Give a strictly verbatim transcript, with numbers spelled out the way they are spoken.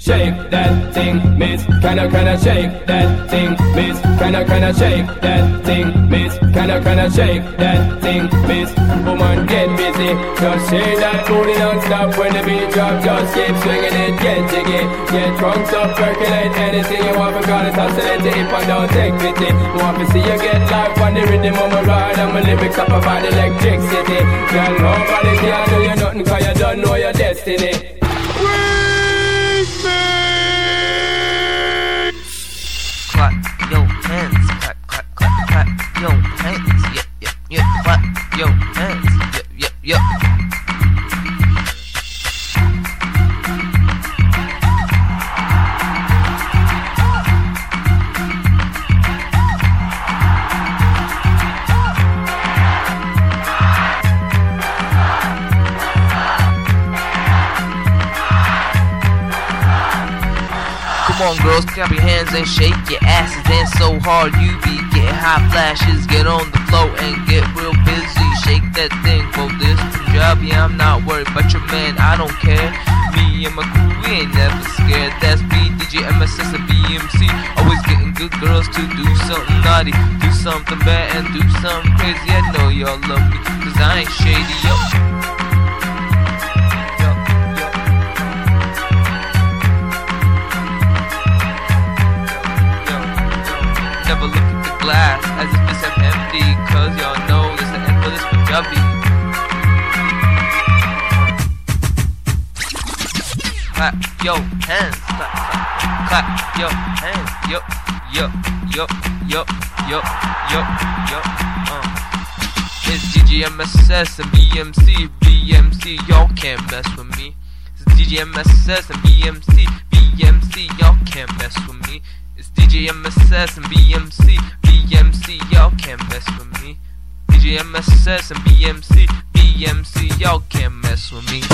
shake that thing, miss. Can I, can I shake that thing, miss? Can I, can I shake that thing, miss? Can I, can I shake that thing, miss? Woman, get busy. Just shake that booty non-stop when the beat drop. Just keep swinging it, get jiggy. Get drunk, up, percolate anything you want. Because it's oscillating if I don't take pity. Want to see you get life on the rhythm of my ride. And my lyrics up about electricity. Girl, nobody can do you nothing cause you don't know your destiny. Clap your hands, clap, clap, clap, clap your hands, yeah, yeah, yeah, clap your hands, yeah, yeah, yeah. Come on girls, clap your hands and shake your asses. Dance so hard you be getting high flashes. Get on the floor and get real busy. Shake that thing for this job. Yeah, I'm not worried about your man, I don't care. Me and my crew, we ain't never scared. That's me, D J M S S and B M C. Always getting good girls to do something naughty, do something bad and do something crazy. I know y'all love me, cause I ain't shady, yo. Never look at the glass as if it's half empty, cause y'all know it's the end for this Punjabi. Clap your hands, clap, clap, clap your hands, yo, yo, yo, yo, yo, yo, yo, uh. It's D J M S S and B M C, B M C, y'all can't mess with me. It's D J M S S and B M C, B M C, y'all can't mess with me. It's D J M S S and B M C, B M C, y'all can't mess with me. D J M S S and B M C, B M C, y'all can't mess with me.